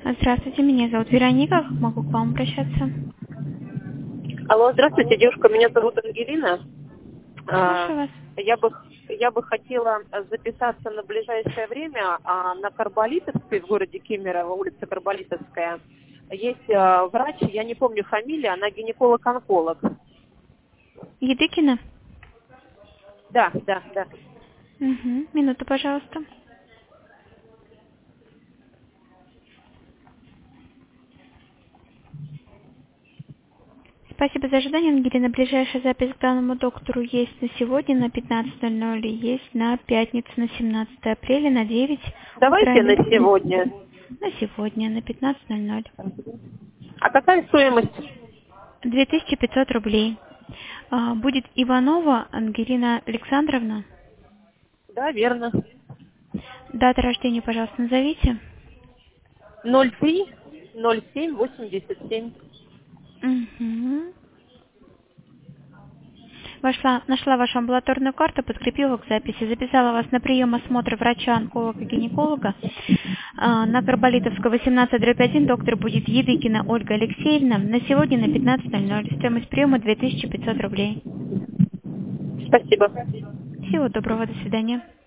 Здравствуйте, меня зовут Вероника. Как могу к вам обращаться? Алло, здравствуйте, девушка, меня зовут Ангелина. Слушаю вас. Я бы хотела записаться на ближайшее время на Карболитовской в городе Кемерово, улица Карболитовская. Есть врач, я не помню фамилию, она гинеколог-онколог. Едыкина? Да. Угу. Минуту, пожалуйста. Спасибо за ожидание, Ангелина. Ближайшая запись к данному доктору есть на сегодня на 15:00 и есть на пятницу на 17 апреля на 9 утра. Давайте на сегодня. На сегодня на 15:00. А какая стоимость? 2500 рублей. Будет Иванова Ангелина Александровна. Да, верно. Дата рождения, пожалуйста, назовите. 03-07-87. Угу. Нашла вашу амбулаторную карту, подкрепила к записи, записала вас на прием осмотра врача-онколога-гинеколога. На Карболитовского 18/1 доктор будет Едыкина Ольга Алексеевна. На сегодня на 15:00. Стоимость приема 2500 рублей. Спасибо. Всего доброго, до свидания.